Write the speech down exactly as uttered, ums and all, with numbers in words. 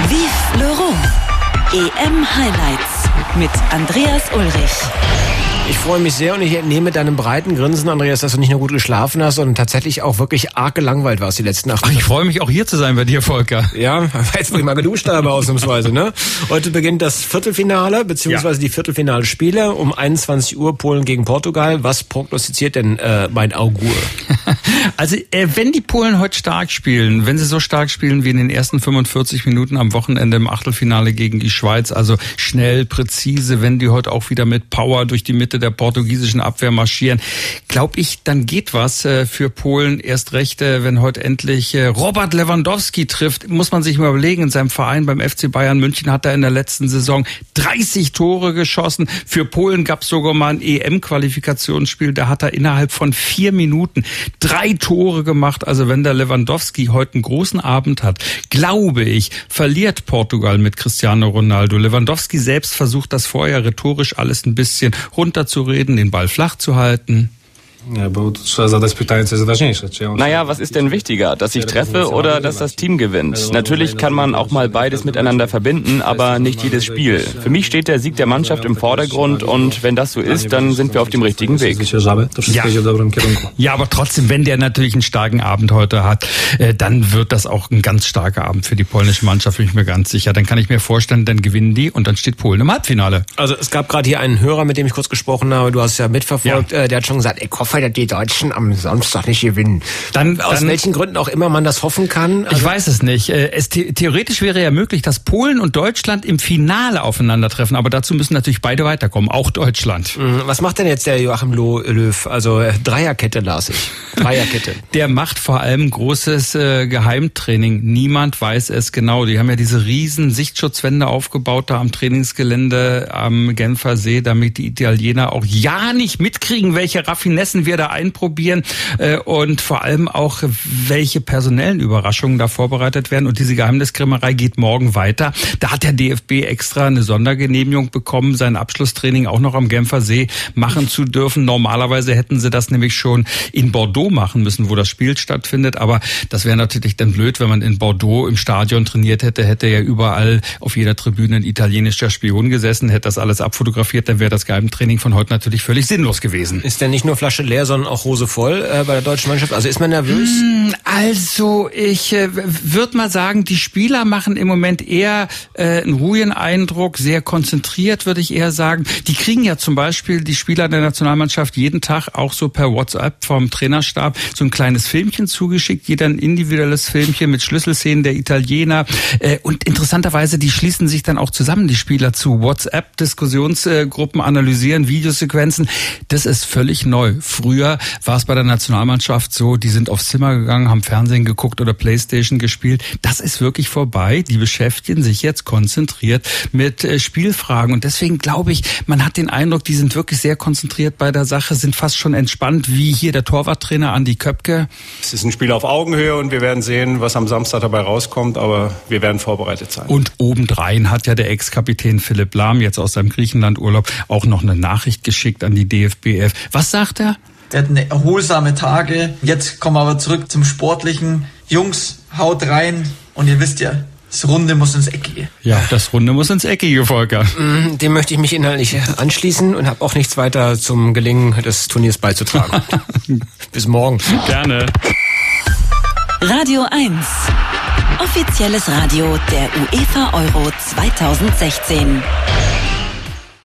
Vive l'Euro. E M-Highlights mit Andreas Ulrich. Ich freue mich sehr und ich entnehme deinem breiten Grinsen, Andreas, dass du nicht nur gut geschlafen hast, sondern tatsächlich auch wirklich arg gelangweilt warst die letzten acht Wochen. Ich freue mich auch hier zu sein bei dir, Volker. Ja, jetzt wo ich mal geduscht habe ausnahmsweise, ne? Heute beginnt das Viertelfinale, beziehungsweise ja. die Viertelfinalspiele um einundzwanzig Uhr Polen gegen Portugal. Was prognostiziert denn äh, mein Augur? Also äh, wenn die Polen heute stark spielen, wenn sie so stark spielen wie in den ersten fünfundvierzig Minuten am Wochenende im Achtelfinale gegen die Schweiz, also schnell, präzise, wenn die heute auch wieder mit Power durch die Mitte der portugiesischen Abwehr marschieren, glaube ich, dann geht was äh, für Polen. Erst recht, äh, wenn heute endlich äh, Robert Lewandowski trifft, muss man sich mal überlegen, in seinem Verein beim F C Bayern München hat er in der letzten Saison dreißig Tore geschossen. Für Polen gab es sogar mal ein E M-Qualifikationsspiel, da hat er innerhalb von vier Minuten drei Tore gemacht. Also wenn der Lewandowski heute einen großen Abend hat, glaube ich, verliert Portugal mit Cristiano Ronaldo. Lewandowski selbst versucht das vorher rhetorisch alles ein bisschen runterzureden, den Ball flach zu halten. Naja, was ist denn wichtiger, dass ich treffe oder dass das Team gewinnt? Natürlich kann man auch mal beides miteinander verbinden, aber nicht jedes Spiel. Für mich steht der Sieg der Mannschaft im Vordergrund und wenn das so ist, dann sind wir auf dem richtigen Weg. Ja, ja, aber trotzdem, wenn der natürlich einen starken Abend heute hat, äh, dann wird das auch ein ganz starker Abend für die polnische Mannschaft, bin ich mir ganz sicher. Dann kann ich mir vorstellen, dann gewinnen die und dann steht Polen im Halbfinale. Also es gab gerade hier einen Hörer, mit dem ich kurz gesprochen habe, du hast es ja mitverfolgt, ja. Äh, der hat schon gesagt, ich hoffe, dass die Deutschen am Samstag nicht gewinnen. Dann, Aus dann, welchen Gründen auch immer man das hoffen kann? Also ich weiß es nicht. Es, theoretisch wäre ja möglich, dass Polen und Deutschland im Finale aufeinandertreffen, aber dazu müssen natürlich beide weiterkommen, auch Deutschland. Was macht denn jetzt der Joachim Löw? Also Dreierkette las ich. Dreierkette. Der macht vor allem großes äh, Geheimtraining. Niemand weiß es genau. Die haben ja diese riesen Sichtschutzwände aufgebaut da am Trainingsgelände am Genfer See, damit die Italiener auch ja nicht mitkriegen, welche Raffinessen wir da einprobieren äh, und vor allem auch, welche personellen Überraschungen da vorbereitet werden. Und diese Geheimniskrämerei geht morgen weiter. Da hat der D F B extra eine Sondergenehmigung bekommen, sein Abschlusstraining auch noch am Genfer See machen zu dürfen. Normalerweise hätten sie das nämlich schon in Bordeaux machen müssen, wo das Spiel stattfindet. Aber das wäre natürlich dann blöd, wenn man in Bordeaux im Stadion trainiert hätte, hätte ja überall auf jeder Tribüne ein italienischer Spion gesessen, hätte das alles abfotografiert, dann wäre das Geheimtraining von heute natürlich völlig sinnlos gewesen. Ist denn nicht nur Flasche leer, sondern auch Hose voll äh, bei der deutschen Mannschaft? Also ist man nervös? Also ich äh, würde mal sagen, die Spieler machen im Moment eher äh, einen ruhigen Eindruck, sehr konzentriert, würde ich eher sagen. Die kriegen ja zum Beispiel, die Spieler der Nationalmannschaft, jeden Tag auch so per WhatsApp vom Trainerstab so ein kleines Filmchen zugeschickt, jeder ein individuelles Filmchen mit Schlüsselszenen der Italiener. Äh, und interessanterweise, die schließen sich dann auch zusammen, die Spieler, zu WhatsApp-Diskussionsgruppen, analysieren Videosequenzen. Das ist völlig neu. Früher war es bei der Nationalmannschaft so, die sind aufs Zimmer gegangen, haben Fernsehen geguckt oder Playstation gespielt. Das ist wirklich vorbei. Die beschäftigen sich jetzt konzentriert mit äh, Spielfragen. Und deswegen glaube ich, man hat den Eindruck, die sind wirklich sehr konzentriert bei der Sache, sind fast schon entspannt, wie hier der Torwarttrainer Andi Köpke. Es ist ein Spiel auf Augenhöhe und wir werden sehen, was am Samstag dabei rauskommt, aber wir werden vorbereitet sein. Und obendrein hat ja der Ex-Kapitän Philipp Lahm jetzt aus seinem Griechenland-Urlaub auch noch eine Nachricht geschickt an die D F B F. Was sagt er? Wir hatten erholsame Tage. Jetzt kommen wir aber zurück zum Sportlichen. Jungs, haut rein. Und ihr wisst ja, das Runde muss ins Eckige. Ja, das Runde muss ins Eckige, Volker. Dem möchte ich mich inhaltlich anschließen und habe auch nichts weiter zum Gelingen des Turniers beizutragen. Bis morgen. Gerne. Radio eins. Offizielles Radio der UEFA Euro zwanzig sechzehn.